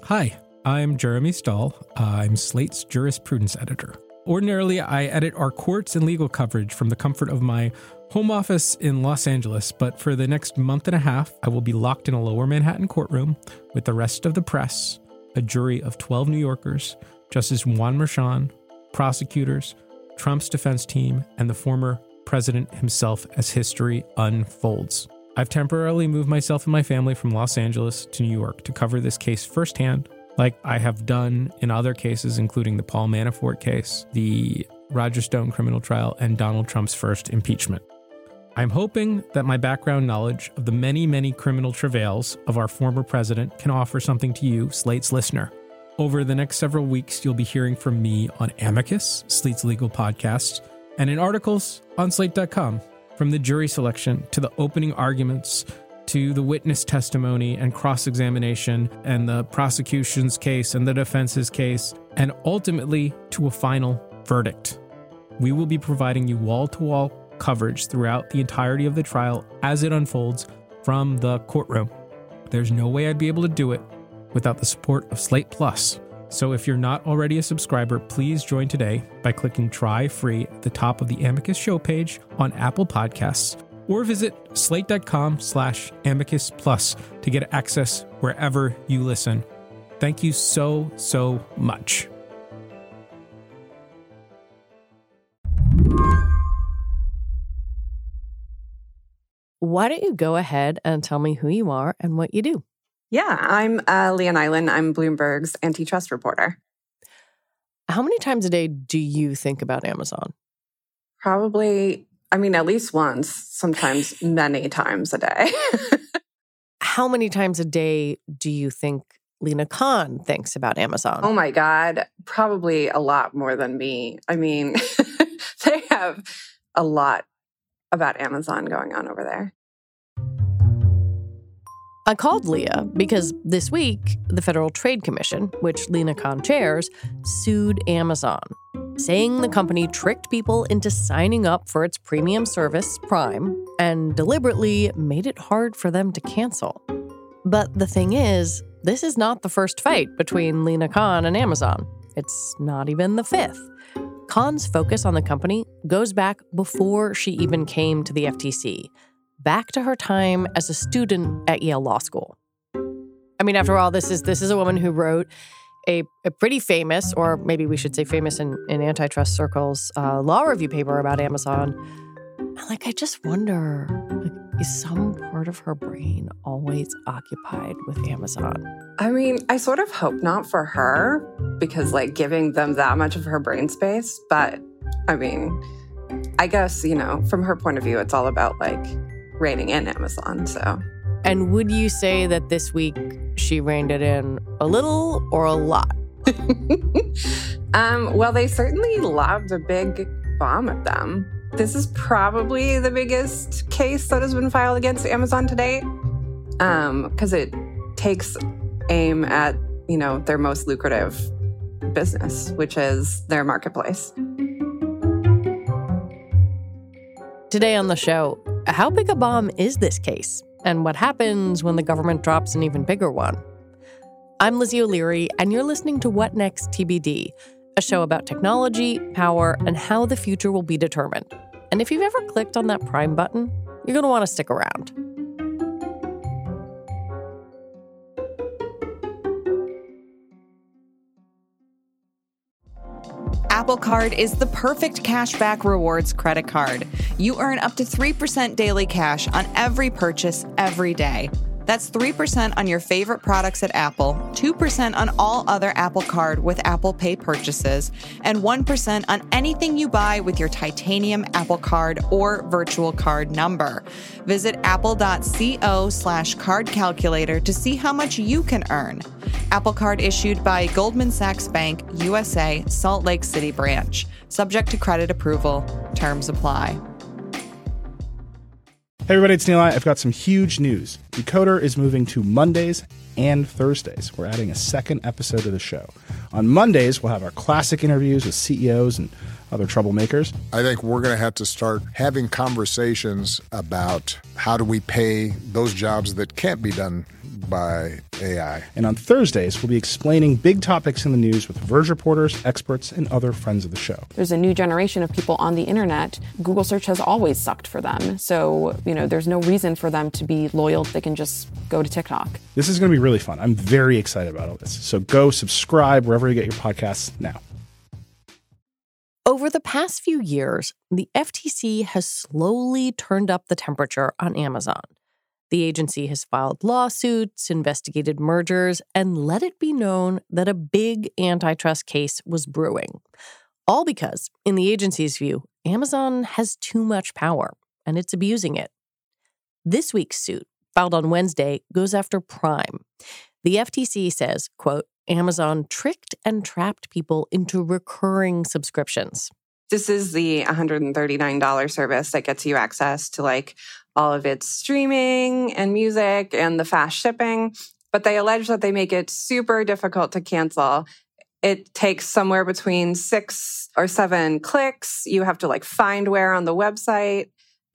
Hi, I'm Jeremy Stahl. I'm Slate's jurisprudence editor. Ordinarily, I edit our courts and legal coverage from the comfort of my home office in Los Angeles, but for the next month and a half, I will be locked in a lower Manhattan courtroom with the rest of the press, a jury of 12 New Yorkers, Justice Juan Merchan, prosecutors, Trump's defense team, and the former president himself as history unfolds. I've temporarily moved myself and my family from Los Angeles to New York to cover this case firsthand, like I have done in other cases, including the Paul Manafort case, the Roger Stone criminal trial, and Donald Trump's first impeachment. I'm hoping that my background knowledge of the many, many criminal travails of our former president can offer something to you, Slate's listener. Over the next several weeks, you'll be hearing from me on Amicus, Slate's legal podcast, and in articles on Slate.com, from the jury selection to the opening arguments to the witness testimony and cross-examination and the prosecution's case and the defense's case, and ultimately to a final verdict. We will be providing you wall-to-wall coverage throughout the entirety of the trial as it unfolds from the courtroom. There's no way I'd be able to do it without the support of Slate Plus. So if you're not already a subscriber, please join today by clicking Try Free at the top of the Amicus show page on Apple Podcasts, or visit slate.com/Amicus Plus to get access wherever you listen. Thank you so, so much. Why don't you go ahead and tell me who you are and what you do? Yeah, I'm Leah Nyland. I'm Bloomberg's antitrust reporter. How many times a day do you think about Amazon? Probably, at least once, sometimes many times a day. How many times a day do you think Lina Khan thinks about Amazon? Oh my God, probably a lot more than me. They have a lot about Amazon going on over there. I called Leah because this week, the Federal Trade Commission, which Lina Khan chairs, sued Amazon, saying the company tricked people into signing up for its premium service, Prime, and deliberately made it hard for them to cancel. But the thing is, this is not the first fight between Lina Khan and Amazon. It's not even the fifth. Khan's focus on the company goes back before she even came to the FTC, back to her time as a student at Yale Law School. After all, this is a woman who wrote a pretty famous, or maybe we should say famous in antitrust circles, law review paper about Amazon. I just wonder, is some part of her brain always occupied with Amazon? I sort of hope not for her, because giving them that much of her brain space. But I guess, from her point of view, it's all about reining in Amazon, so. And would you say that this week she reined it in a little or a lot? Well, they certainly lobbed a big bomb at them. This is probably the biggest case that has been filed against Amazon to date, because it takes aim at, their most lucrative business, which is their marketplace. Today on the show, how big a bomb is this case? And what happens when the government drops an even bigger one? I'm Lizzie O'Leary, and you're listening to What Next TBD, a show about technology, power, and how the future will be determined. And if you've ever clicked on that Prime button, you're going to want to stick around. Apple Card is the perfect cashback rewards credit card. You earn up to 3% daily cash on every purchase every day. That's 3% on your favorite products at Apple, 2% on all other Apple Card with Apple Pay purchases, and 1% on anything you buy with your titanium Apple Card or virtual card number. Visit apple.co/card calculator to see how much you can earn. Apple Card issued by Goldman Sachs Bank, USA, Salt Lake City branch. Subject to credit approval. Terms apply. Hey everybody, it's Neil. I've got some huge news. Decoder is moving to Mondays and Thursdays. We're adding a second episode to the show. On Mondays, we'll have our classic interviews with CEOs and other troublemakers. I think we're going to have to start having conversations about how do we pay those jobs that can't be done by AI. And on Thursdays, we'll be explaining big topics in the news with Verge reporters, experts, and other friends of the show. There's a new generation of people on the internet. Google search has always sucked for them. So, there's no reason for them to be loyal. They can just go to TikTok. This is going to be really fun. I'm very excited about all this. So go subscribe wherever you get your podcasts now. Over the past few years, the FTC has slowly turned up the temperature on Amazon. The agency has filed lawsuits, investigated mergers, and let it be known that a big antitrust case was brewing. All because, in the agency's view, Amazon has too much power, and it's abusing it. This week's suit, filed on Wednesday, goes after Prime. The FTC says, quote, Amazon tricked and trapped people into recurring subscriptions. This is the $139 service that gets you access to all of its streaming and music and the fast shipping. But they allege that they make it super difficult to cancel. It takes somewhere between 6 or 7 clicks. You have to find where on the website.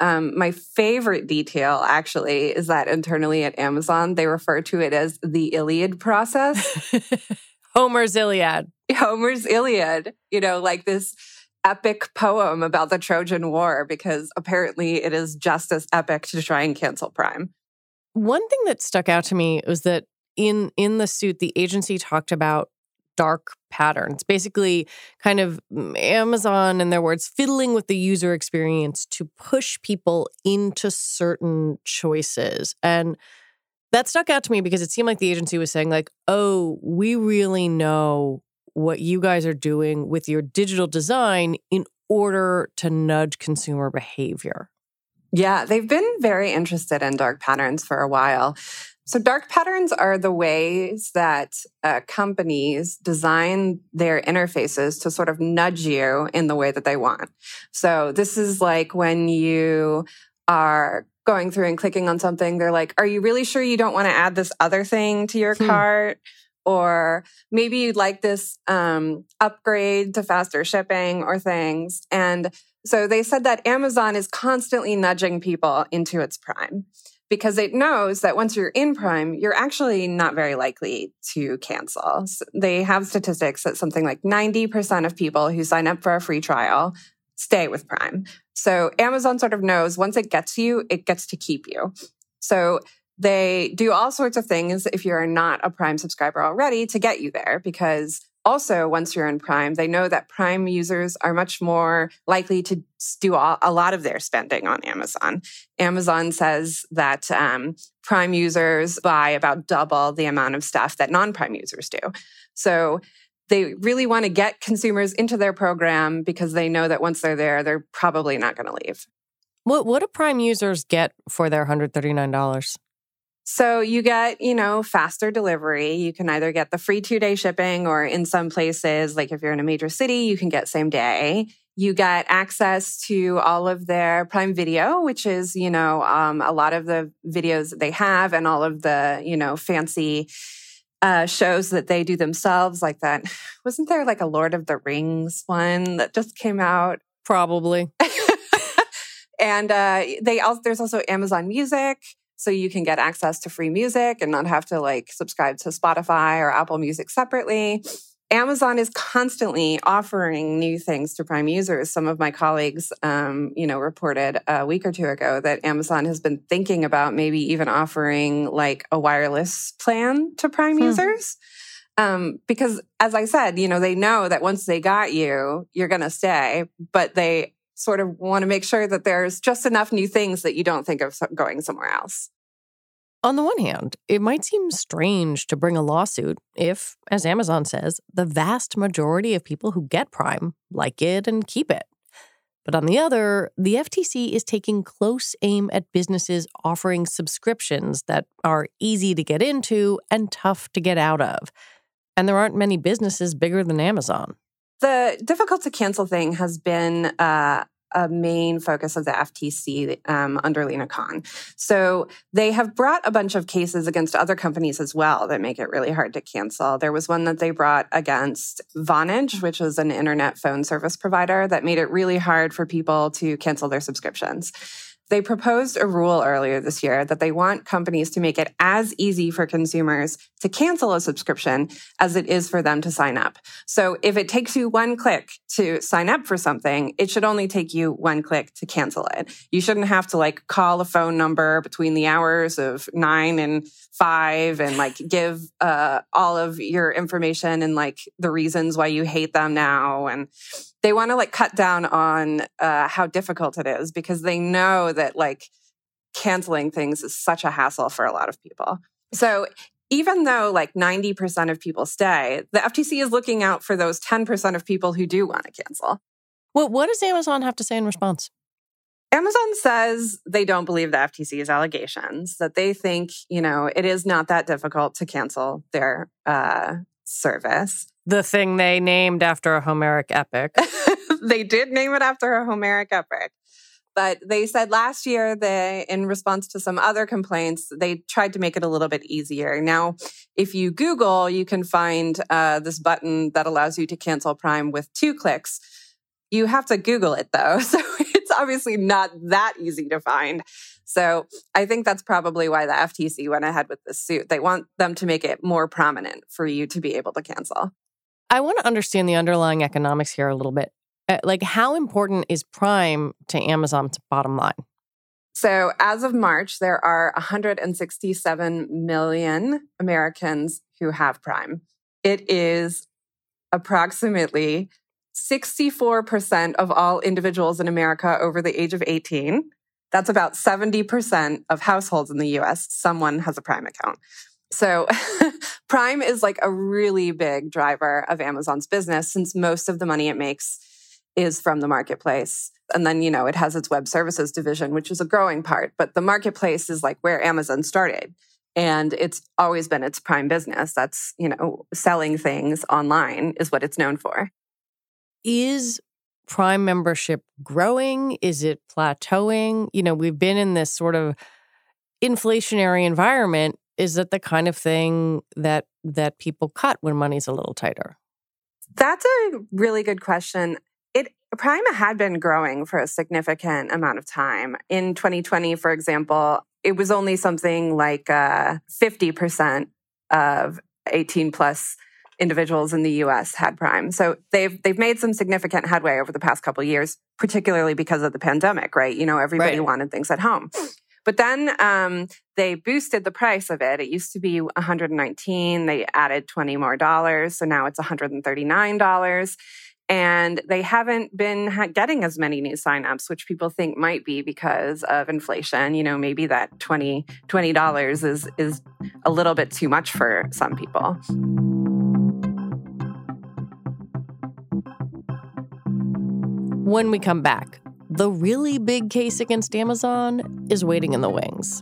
My favorite detail, actually, is that internally at Amazon, they refer to it as the Iliad process. Homer's Iliad. Homer's Iliad, this epic poem about the Trojan War, because apparently it is just as epic to try and cancel Prime. One thing that stuck out to me was that in the suit, the agency talked about dark patterns, basically kind of Amazon, in their words, fiddling with the user experience to push people into certain choices. And that stuck out to me because it seemed like the agency was saying oh, we really know what you guys are doing with your digital design in order to nudge consumer behavior. Yeah, they've been very interested in dark patterns for a while. So dark patterns are the ways that companies design their interfaces to sort of nudge you in the way that they want. So this is when you are going through and clicking on something, they're like, are you really sure you don't want to add this other thing to your cart? Or maybe you'd like this upgrade to faster shipping or things. And so they said that Amazon is constantly nudging people into its Prime, because it knows that once you're in Prime, you're actually not very likely to cancel. So they have statistics that something like 90% of people who sign up for a free trial stay with Prime. So Amazon sort of knows once it gets you, it gets to keep you. So they do all sorts of things if you're not a Prime subscriber already to get you there, because also, once you're in Prime, they know that Prime users are much more likely to do a lot of their spending on Amazon. Amazon says that Prime users buy about double the amount of stuff that non-Prime users do. So they really want to get consumers into their program because they know that once they're there, they're probably not going to leave. What do Prime users get for their $139? So you get, faster delivery. You can either get the free 2-day shipping, or in some places, like if you're in a major city, you can get same day. You get access to all of their Prime Video, which is, a lot of the videos that they have and all of the, fancy shows that they do themselves, like that. Wasn't there a Lord of the Rings one that just came out? Probably. And there's also Amazon Music. So you can get access to free music and not have to subscribe to Spotify or Apple Music separately. Amazon is constantly offering new things to Prime users. Some of my colleagues, reported a week or two ago that Amazon has been thinking about maybe even offering a wireless plan to Prime users. Because as I said, they know that once they got you, you're going to stay, but they sort of want to make sure that there's just enough new things that you don't think of going somewhere else. On the one hand, it might seem strange to bring a lawsuit if, as Amazon says, the vast majority of people who get Prime like it and keep it. But on the other, the FTC is taking close aim at businesses offering subscriptions that are easy to get into and tough to get out of. And there aren't many businesses bigger than Amazon. The difficult to cancel thing has been a main focus of the FTC under Lina Khan. So they have brought a bunch of cases against other companies as well that make it really hard to cancel. There was one that they brought against Vonage, which was an internet phone service provider that made it really hard for people to cancel their subscriptions. They proposed a rule earlier this year that they want companies to make it as easy for consumers to cancel a subscription as it is for them to sign up. So if it takes you one click to sign up for something, it should only take you one click to cancel it. You shouldn't have to call a phone number between the hours of 9 and 5 and give all of your information and the reasons why you hate them now. And they want to cut down on how difficult it is because they know that canceling things is such a hassle for a lot of people. So even though 90% of people stay, the FTC is looking out for those 10% of people who do want to cancel. Well, what does Amazon have to say in response? Amazon says they don't believe the FTC's allegations, that they think, it is not that difficult to cancel their service. The thing they named after a Homeric epic. They did name it after a Homeric epic. But they said last year, in response to some other complaints, they tried to make it a little bit easier. Now, if you Google, you can find this button that allows you to cancel Prime with 2 clicks. You have to Google it, though. So it's obviously not that easy to find. So I think that's probably why the FTC went ahead with this suit. They want them to make it more prominent for you to be able to cancel. I want to understand the underlying economics here a little bit. How important is Prime to Amazon's bottom line? So as of March, there are 167 million Americans who have Prime. It is approximately 64% of all individuals in America over the age of 18. That's about 70% of households in the U.S. Someone has a Prime account. So Prime is a really big driver of Amazon's business since most of the money it makes is from the marketplace. And then, it has its web services division, which is a growing part. But the marketplace is where Amazon started. And it's always been its prime business. That's, selling things online is what it's known for. Is Prime membership growing? Is it plateauing? We've been in this sort of inflationary environment. Is it the kind of thing that people cut when money's a little tighter? That's a really good question. Prime had been growing for a significant amount of time. In 2020, for example, it was only something 50% of 18 plus individuals in the U.S. had Prime. So they've made some significant headway over the past couple of years, particularly because of the pandemic, right? Everybody wanted things at home. But then they boosted the price of it. It used to be $119. They added $20 more. So now it's $139. And they haven't been getting as many new signups, which people think might be because of inflation. Maybe that $20 is a little bit too much for some people. When we come back, the really big case against Amazon is waiting in the wings.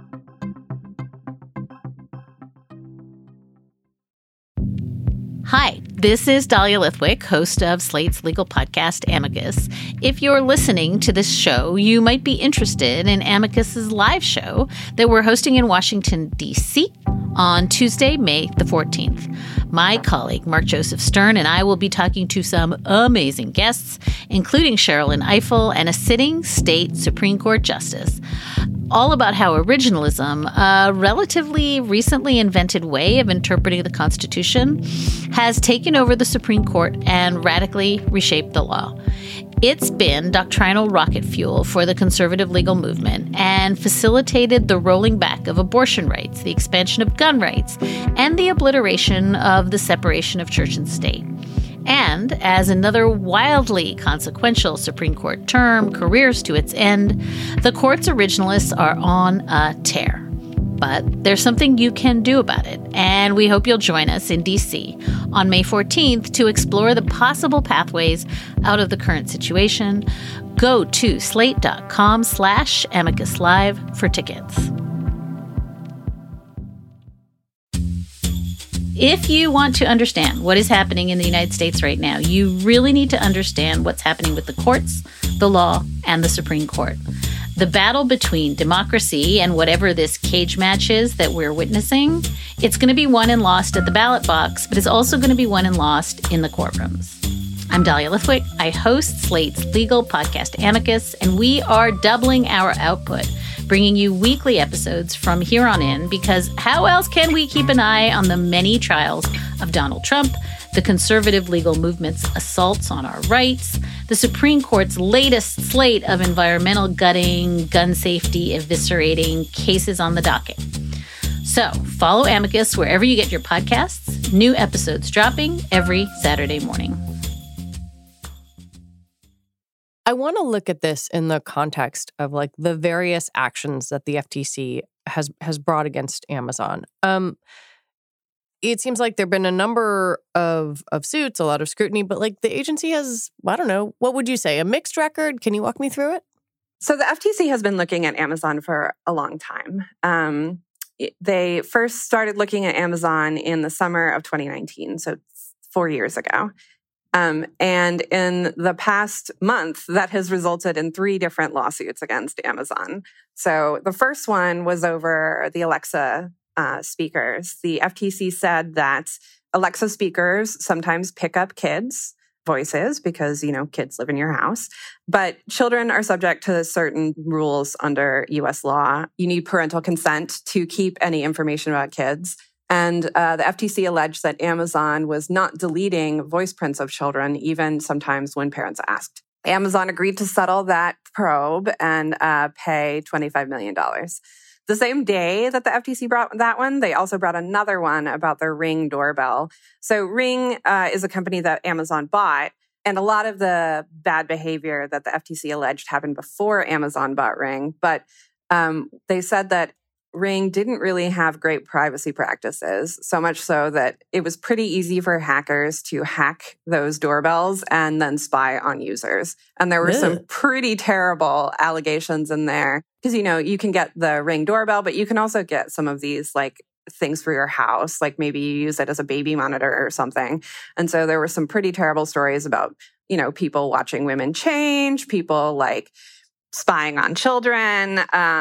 Hi, this is Dahlia Lithwick, host of Slate's legal podcast, Amicus. If you're listening to this show, you might be interested in Amicus's live show that we're hosting in Washington, D.C. on Tuesday, May the 14th. My colleague, Mark Joseph Stern, and I will be talking to some amazing guests, including Sherrilyn Ifill and a sitting state Supreme Court justice, all about how originalism, a relatively recently invented way of interpreting the Constitution, has taken over the Supreme Court and radically reshaped the law. It's been doctrinal rocket fuel for the conservative legal movement and facilitated the rolling back of abortion rights, the expansion of gun rights, and the obliteration of the separation of church and state. And as another wildly consequential Supreme Court term careers to its end, the court's originalists are on a tear. But there's something you can do about it, and we hope you'll join us in D.C. on May 14th to explore the possible pathways out of the current situation. Go to slate.com/Amicus Live for tickets. If you want to understand what is happening in the United States right now, you really need to understand what's happening with the courts, the law, and the Supreme Court. The battle between democracy and whatever this cage match is that we're witnessing, it's going to be won and lost at the ballot box, but it's also going to be won and lost in the courtrooms. I'm Dahlia Lithwick. I host Slate's legal podcast Amicus, and we are doubling our output, bringing you weekly episodes from here on in, because how else can we keep an eye on the many trials of Donald Trump, the conservative legal movement's assaults on our rights, the Supreme Court's latest slate of environmental gutting, gun safety eviscerating cases on the docket. So follow Amicus wherever you get your podcasts. New episodes dropping every Saturday morning. I want to look at this in the context of like the various actions that the FTC has brought against Amazon. It seems like there've been a number of suits, a lot of scrutiny, but like the agency has, I don't know, what would you say, a mixed record? Can you walk me through it? So the FTC has been looking at Amazon for a long time. They first started looking at Amazon in the summer of 2019, so 4 years ago. And in the past month, that has resulted in 3 different lawsuits against Amazon. So the first one was over the Alexa speakers. The FTC said that Alexa speakers sometimes pick up kids' voices because, kids live in your house. But children are subject to certain rules under U.S. law. You need parental consent to keep any information about kids. And the FTC alleged that Amazon was not deleting voice prints of children, even sometimes when parents asked. Amazon agreed to settle that probe and pay $25 million. The same day that the FTC brought that one, they also brought another one about their Ring doorbell. So Ring is a company that Amazon bought, and a lot of the bad behavior that the FTC alleged happened before Amazon bought Ring. But they said that Ring didn't really have great privacy practices, so much so that it was pretty easy for hackers to hack those doorbells and then spy on users. And there were some pretty terrible allegations in there. Because, you can get the Ring doorbell, but you can also get some of these like things for your house, like maybe you use it as a baby monitor or something. And so there were some pretty terrible stories about, people watching women change, people like spying on children,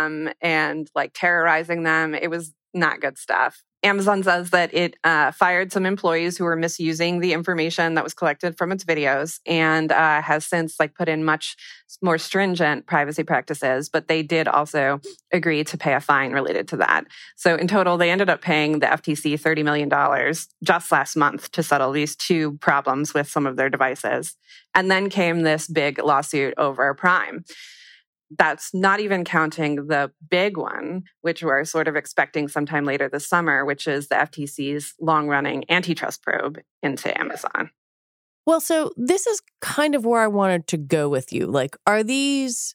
and like terrorizing them. It was not good stuff. Amazon says that it fired some employees who were misusing the information that was collected from its videos, and has since put in much more stringent privacy practices. But they did also agree to pay a fine related to that. So in total, they ended up paying the FTC $30 million just last month to settle these 2 problems with some of their devices. And then came this big lawsuit over Prime. That's not even counting the big one, which we're sort of expecting sometime later this summer, which is the FTC's long-running antitrust probe into Amazon. Well, so this is kind of where I wanted to go with you. Like, are these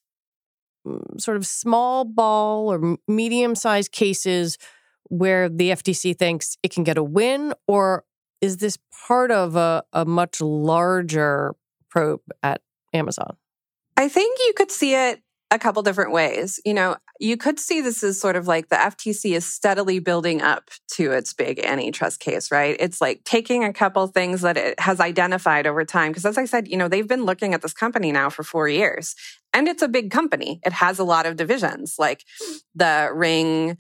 sort of small ball or medium-sized cases where the FTC thinks it can get a win, or is this part of a much larger probe at Amazon? I think you could see it a couple different ways. You could see this as sort of like the FTC is steadily building up to its big antitrust case, right? It's like taking a couple things that it has identified over time. Because as I said, they've been looking at this company now for 4 years. And it's a big company. It has a lot of divisions. Like the Ring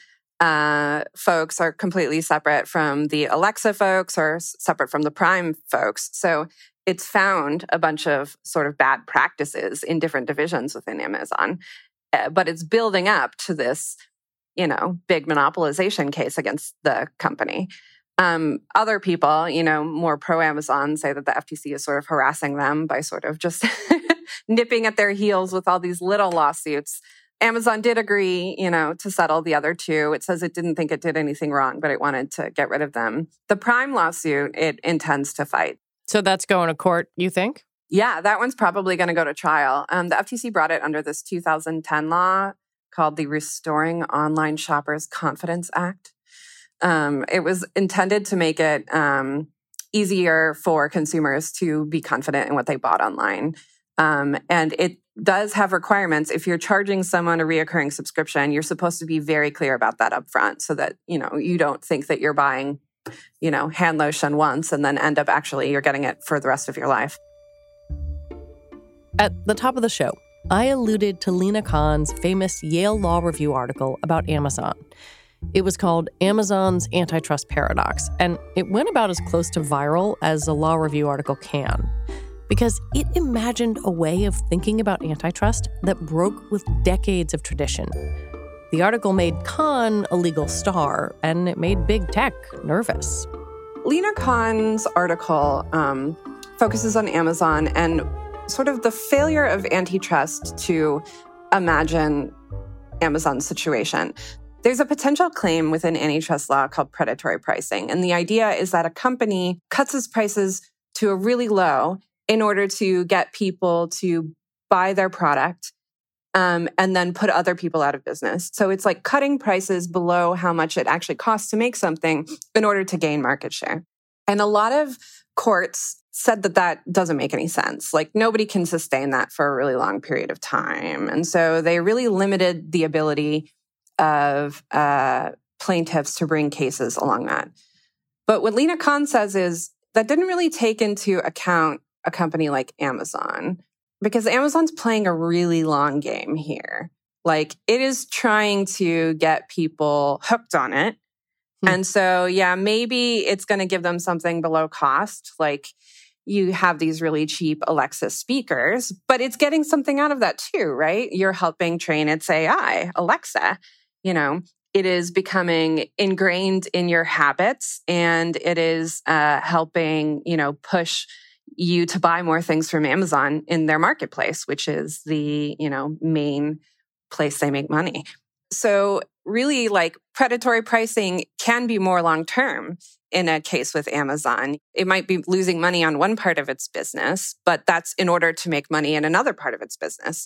folks are completely separate from the Alexa folks, or separate from the Prime folks. So it's found a bunch of sort of bad practices in different divisions within Amazon, but it's building up to this, big monopolization case against the company. Other people, more pro-Amazon, say that the FTC is sort of harassing them by sort of just nipping at their heels with all these little lawsuits. Amazon did agree, to settle the other 2. It says it didn't think it did anything wrong, but it wanted to get rid of them. The Prime lawsuit, it intends to fight. So that's going to court, you think? Yeah, that one's probably going to go to trial. The FTC brought it under this 2010 law called the Restoring Online Shoppers Confidence Act. It was intended to make it easier for consumers to be confident in what they bought online. And it does have requirements. If you're charging someone a reoccurring subscription, you're supposed to be very clear about that up front so that, you don't think that you're buying hand lotion once and then end up you're getting it for the rest of your life. At the top of the show, I alluded to Lina Khan's famous Yale Law Review article about Amazon. It was called Amazon's Antitrust Paradox, and it went about as close to viral as a law review article can. because it imagined a way of thinking about antitrust that broke with decades of tradition. The article made Khan a legal star, and it made big tech nervous. Lina Khan's article focuses on Amazon and sort of the failure of antitrust to imagine Amazon's situation. There's a potential claim within antitrust law called predatory pricing. And the idea is that a company cuts its prices to a really low in order to get people to buy their product and then put other people out of business. So it's like cutting prices below how much it actually costs to make something in order to gain market share. And a lot of courts said that that doesn't make any sense. Like nobody can sustain that for a really long period of time. And so they really limited the ability of plaintiffs to bring cases along that. But what Lina Khan says is that didn't really take into account a company like Amazon, because Amazon's playing a really long game here. Like it is trying to get people hooked on it. And so, yeah, maybe it's going to give them something below cost. Like you have these really cheap Alexa speakers, but it's getting something out of that too, right? You're helping train its AI, Alexa. You know, it is becoming ingrained in your habits, and it is helping, push you to buy more things from Amazon in their marketplace, which is the, main place they make money. So really, like, predatory pricing can be more long-term in a case with Amazon. It might be losing money on one part of its business, but that's in order to make money in another part of its business.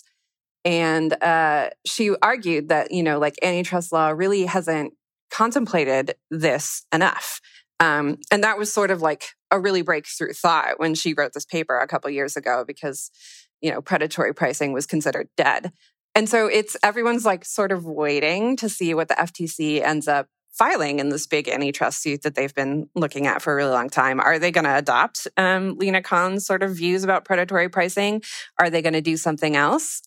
And she argued that, antitrust law really hasn't contemplated this enough. And that was sort of like a really breakthrough thought when she wrote this paper a couple years ago, because, predatory pricing was considered dead. And so everyone's like sort of waiting to see what the FTC ends up filing in this big antitrust suit that they've been looking at for a really long time. Are they going to adopt Lina Khan's sort of views about predatory pricing? Are they going to do something else?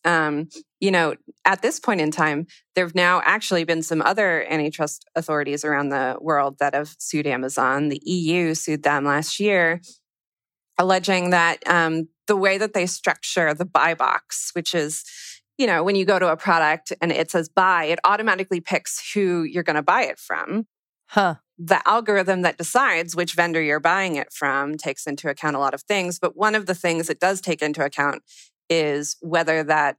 At this point in time, there have now actually been some other antitrust authorities around the world that have sued Amazon. The EU sued them last year, alleging that the way that they structure the buy box, which is, when you go to a product and it says buy, it automatically picks who you're going to buy it from. The algorithm that decides which vendor you're buying it from takes into account a lot of things. But one of the things it does take into account is whether that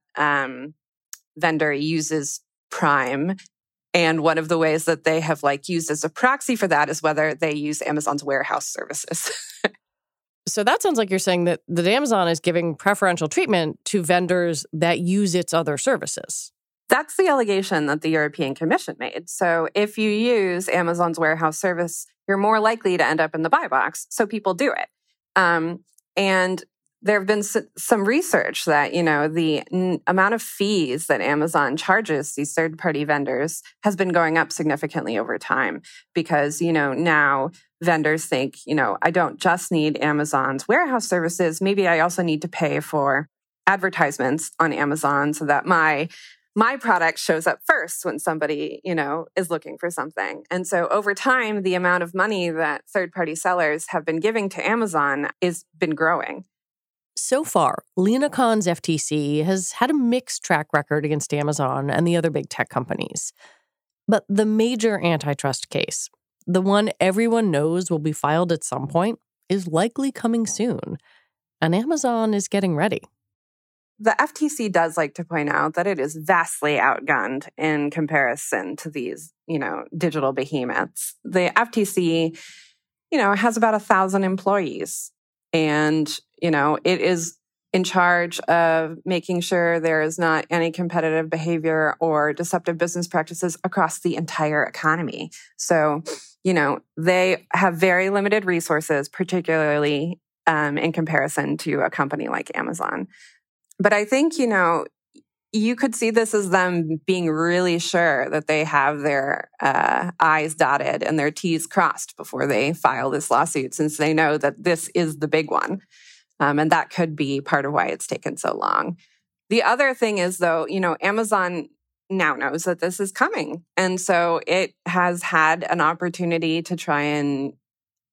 vendor uses Prime. And one of the ways that they have used as a proxy for that is whether they use Amazon's warehouse services. So that sounds like you're saying that Amazon is giving preferential treatment to vendors that use its other services. That's the allegation that the European Commission made. So if you use Amazon's warehouse service, you're more likely to end up in the buy box. So people do it. And there have been some research that, the amount of fees that Amazon charges these third-party vendors has been going up significantly over time because, now vendors think, I don't just need Amazon's warehouse services. Maybe I also need to pay for advertisements on Amazon so that my product shows up first when somebody, is looking for something. And so over time, the amount of money that third-party sellers have been giving to Amazon has been growing. So far, Lina Khan's FTC has had a mixed track record against Amazon and the other big tech companies. But the major antitrust case, the one everyone knows will be filed at some point, is likely coming soon. And Amazon is getting ready. The FTC does like to point out that it is vastly outgunned in comparison to these, digital behemoths. The FTC, has about 1,000 employees. And, it is in charge of making sure there is not any competitive behavior or deceptive business practices across the entire economy. So, they have very limited resources, particularly in comparison to a company like Amazon. But I think, you could see this as them being really sure that they have their I's dotted and their T's crossed before they file this lawsuit, since they know that this is the big one. And that could be part of why it's taken so long. The other thing is, though, Amazon now knows that this is coming. And so it has had an opportunity to try and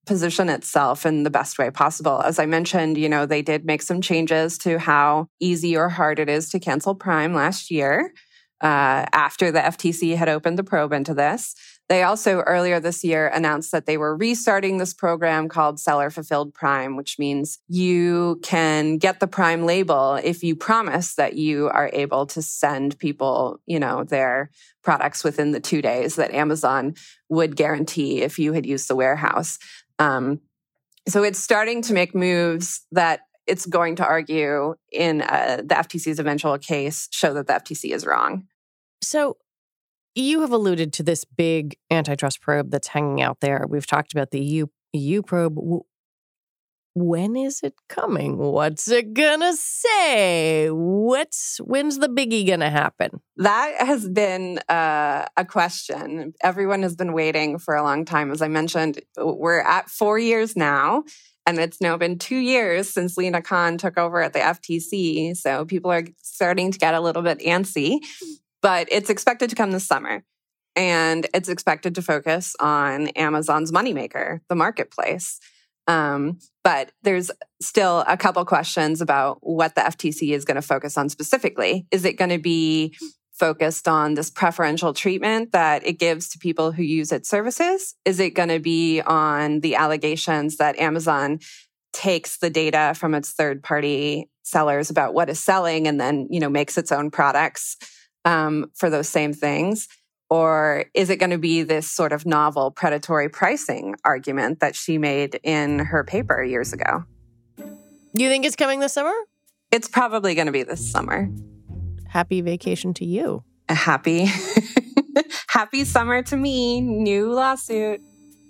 position itself in the best way possible. As I mentioned, they did make some changes to how easy or hard it is to cancel Prime last year after the FTC had opened the probe into this. They also earlier this year announced that they were restarting this program called Seller Fulfilled Prime, which means you can get the Prime label if you promise that you are able to send people, their products within the 2 days that Amazon would guarantee if you had used the warehouse. So it's starting to make moves that it's going to argue in the FTC's eventual case show that the FTC is wrong. So you have alluded to this big antitrust probe that's hanging out there. We've talked about the EU probe. When is it coming? What's it gonna say? When's the biggie gonna happen? That has been a question. Everyone has been waiting for a long time. As I mentioned, we're at 4 years now, and it's now been 2 years since Lina Khan took over at the FTC. So people are starting to get a little bit antsy, but it's expected to come this summer. And it's expected to focus on Amazon's moneymaker, the marketplace. But there's still a couple questions about what the FTC is going to focus on specifically. Is it going to be focused on this preferential treatment that it gives to people who use its services? Is it going to be on the allegations that Amazon takes the data from its third-party sellers about what is selling and then, makes its own products for those same things? Or is it going to be this sort of novel predatory pricing argument that she made in her paper years ago? You think it's coming this summer? It's probably going to be this summer. Happy vacation to you. A happy summer to me. New lawsuit.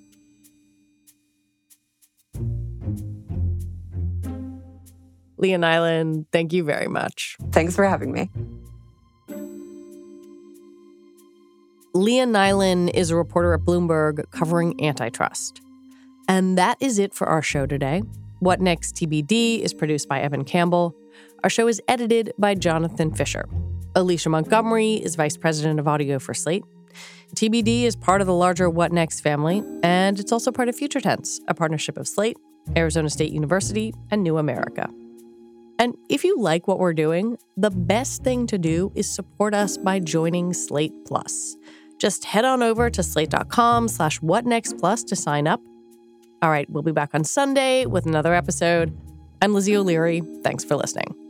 Leah Nyland, thank you very much. Thanks for having me. Leah Nyland is a reporter at Bloomberg covering antitrust. And that is it for our show today. What Next TBD is produced by Evan Campbell. Our show is edited by Jonathan Fisher. Alicia Montgomery is vice president of audio for Slate. TBD is part of the larger What Next family, and it's also part of Future Tense, a partnership of Slate, Arizona State University, and New America. And if you like what we're doing, the best thing to do is support us by joining Slate Plus. Just head on over to slate.com/whatnextplus to sign up. All right, we'll be back on Sunday with another episode. I'm Lizzie O'Leary. Thanks for listening.